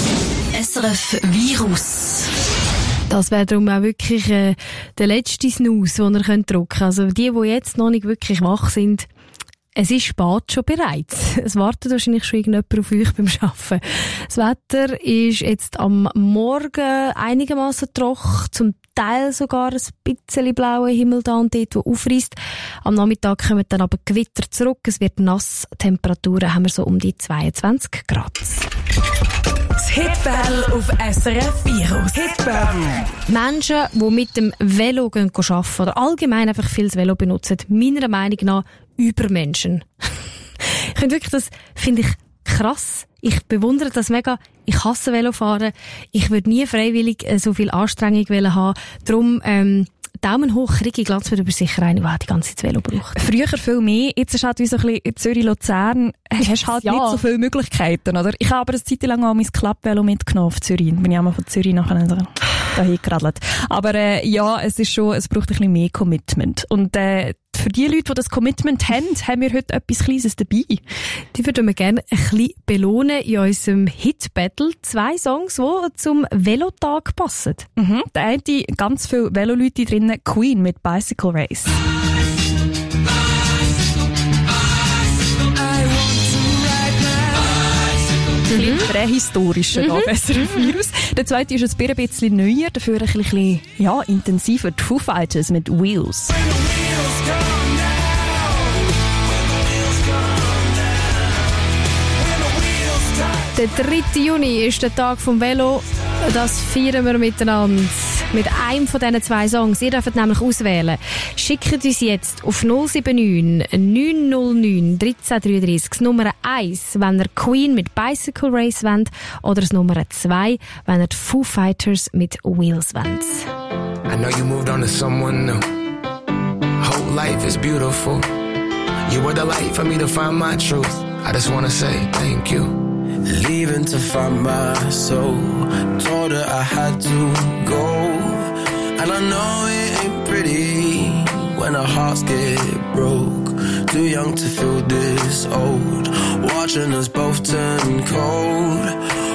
S R F Virus. Das wäre darum auch wirklich äh, der letzte Snooze, den ihr könnt drücken könnt. Also die, die jetzt noch nicht wirklich wach sind, es ist spät schon bereits. Es wartet wahrscheinlich schon irgendjemand auf euch beim Arbeiten. Das Wetter ist jetzt am Morgen einigermaßen trocken, zum Teil sogar ein bisschen blauer Himmel da und dort, wo aufreisst. Am Nachmittag kommen dann aber Gewitter zurück. Es wird nass. Temperaturen haben wir so um die zweiundzwanzig Grad. Das Hitbattle auf S R F Virus. Hitbattle. Menschen, die mit dem Velo gehen arbeiten oder allgemein einfach viel das Velo benutzen, meiner Meinung nach Übermenschen. Ich finde wirklich, das finde ich krass. Ich bewundere das mega. Ich hasse Velofahren. Ich würde nie freiwillig so viel Anstrengung haben. Darum, ähm, Daumen hoch, kriege ich Glanz wieder sicher eine, die die ganze Zeit Velo braucht. Früher viel mehr. Jetzt ist halt wie so ein bisschen in Zürich-Luzern, hast halt ja. nicht so viele Möglichkeiten, oder? Ich habe aber eine Zeit lang auch mein Klappvelo mitgenommen auf Zürich. Bin ich einmal von Zürich nachher dahin geradelt. Aber äh, ja, es ist schon, es braucht ein bisschen mehr Commitment. Und äh, für die Leute, die das Commitment haben, haben wir heute etwas Kleines dabei. Die würden wir gerne ein bisschen belohnen in unserem Hit-Battle. Zwei Songs, die zum Velotag passen. Mhm. Der eine, ganz viele Veloleute drinnen, Queen mit Bicycle Race. Mhm. prähistorischen Mhm. da, S R F Virus. Der zweite ist ein bisschen neuer, dafür ein bisschen ja, intensiver. Die Foo Fighters mit Wheels. Der dritte Juni ist der Tag vom Velo. Das feiern wir miteinander. Mit einem von diesen zwei Songs. Ihr dürft nämlich auswählen. Schickt uns jetzt auf null sieben neun neun null neun eins drei drei drei das Nummer eins, wenn ihr Queen mit Bicycle Race wollt, oder das Nummer zwei, wenn ihr die Foo Fighters mit Wheels wollt. I know you moved on to someone new. Whole life is beautiful. You were the light for me to find my truth. I just wanna say thank you. Leaving to find my soul. Told her I had to go. And I know it ain't pretty when our hearts get broke. Too young to feel this old. Watching us both turn cold.